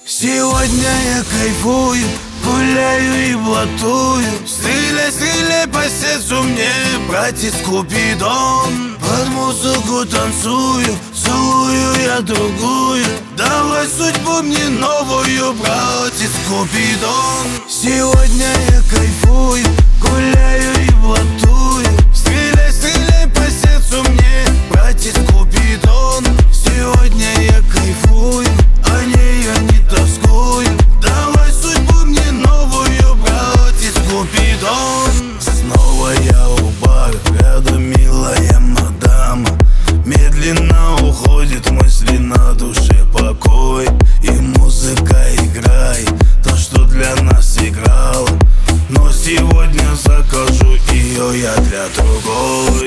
Сегодня я кайфую, гуляю и блатую. Стреляй по сердцу мне, братец Купидон. Под музыку танцую, целую я другую. Давай судьбу мне новую, братец Купидон. Сегодня я кайфую, гуляю и блатую. Стреляй по сердцу мне, братец Купидон. Сегодня я кайфую, о ней я не тоскую. Давай судьбу мне новую, братец Купидон. Снова я у бара, рядом милая мадама. Медленно уходит мысли, на душе покой. И музыка играет то, что для нас играла. Но сегодня закажу ее я для другой.